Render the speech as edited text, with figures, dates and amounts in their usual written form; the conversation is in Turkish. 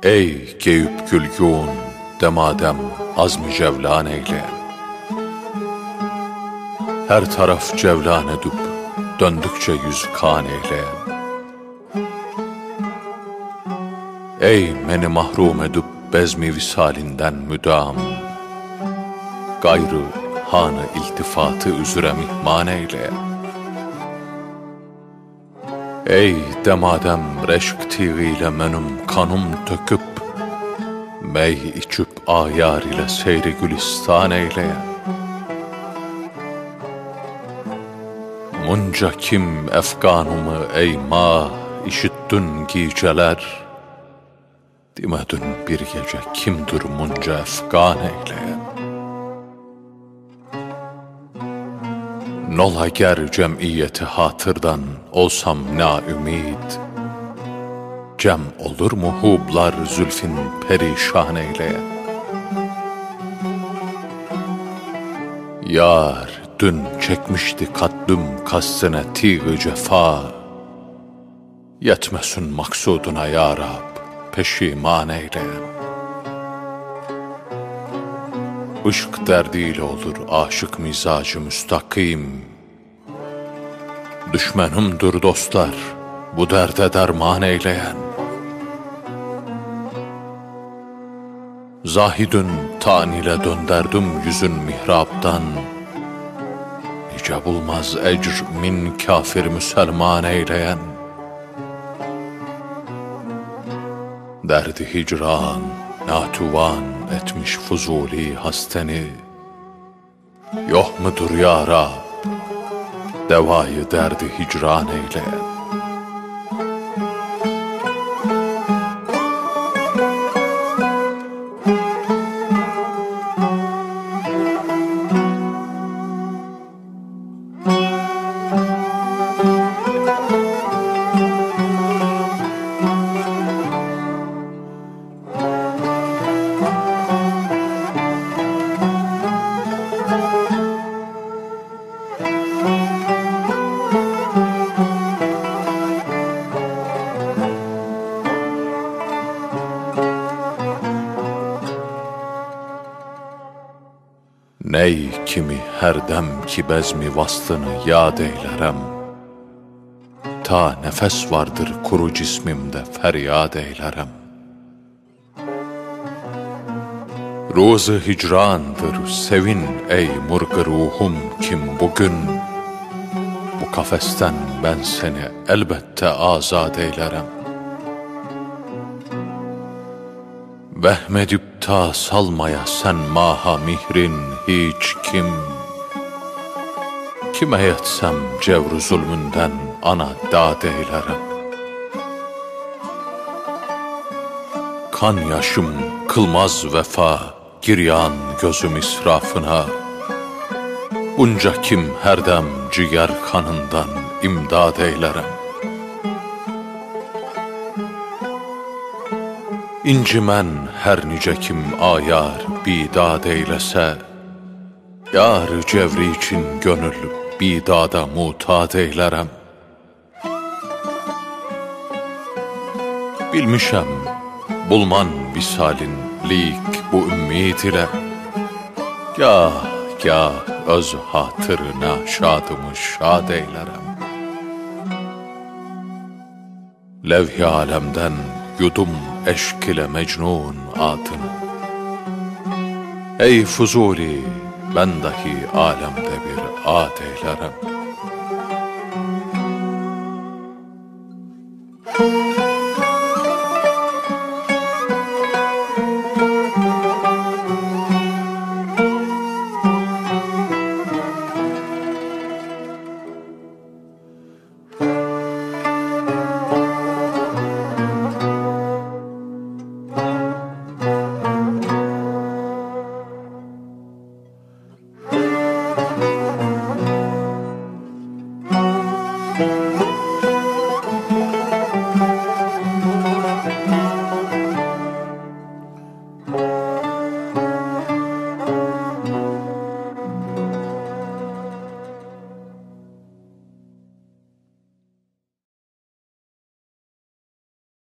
Ey geyüp gülgün demadem azmi cevlan eyle. Her taraf cevlan edip döndükçe yüz kan eyle. Ey meni mahrum edip bezmi visalinden müdam, gayrı hanı iltifatı üzere mihman eyle. Ey demadem reşk tığıyla menüm kanım töküp, mey içüp ayar ile seyri gülistan eyle. Munca kim efganımı ey mah işittün geceler, demedün bir gece kimdir munca efgan eyle. Nola ger cemiyeti hatırdan olsam naümid, cem olur mu hublar zülfin perişan eyle. Yar dün çekmişti kaddüm kastine tîğ cefa, yetmesin maksuduna ya Rab peşiman eyle. Işk derdiyle olur aşık mizacı müstakim, düşmanımdır dostlar bu derde derman eyleyen. Zahidün tan ile dönderdim yüzün mihraptan, nice bulmaz ecr min kafir müselman eyleyen. Derdi hicran natuvan etmiş fuzuli hasteni, yok mudur ya Rab devayı derdi hicran eyleyen. Ney kimi her dem ki bezmi vaslını yad eylerem, ta nefes vardır kuru cismimde feryad eylerem. Ruzu hicrandır sevin ey murgı ruhum kim bugün, bu kafesten ben seni elbette azad eylerem. Vehmedip ta salmaya sen maha mihrin hiç kim, kime yetsem cevru zulmünden ana dad eylerem. Kan yaşım kılmaz vefa giryan gözüm israfına, bunca kim her dem ciğer kanından imdad eylerem. İncimen her nice kim ayar bidad eylese, yar cevri için gönül bidada mutad eylerem. Bilmişem bulman visalin lik bu ümmid ile, gah gah öz hatırına şadımı şad eylerem. Levh-i alemden yudum eşk ile mecnun adını, ey Fuzuli ben dahi alemde bir ad eylerem.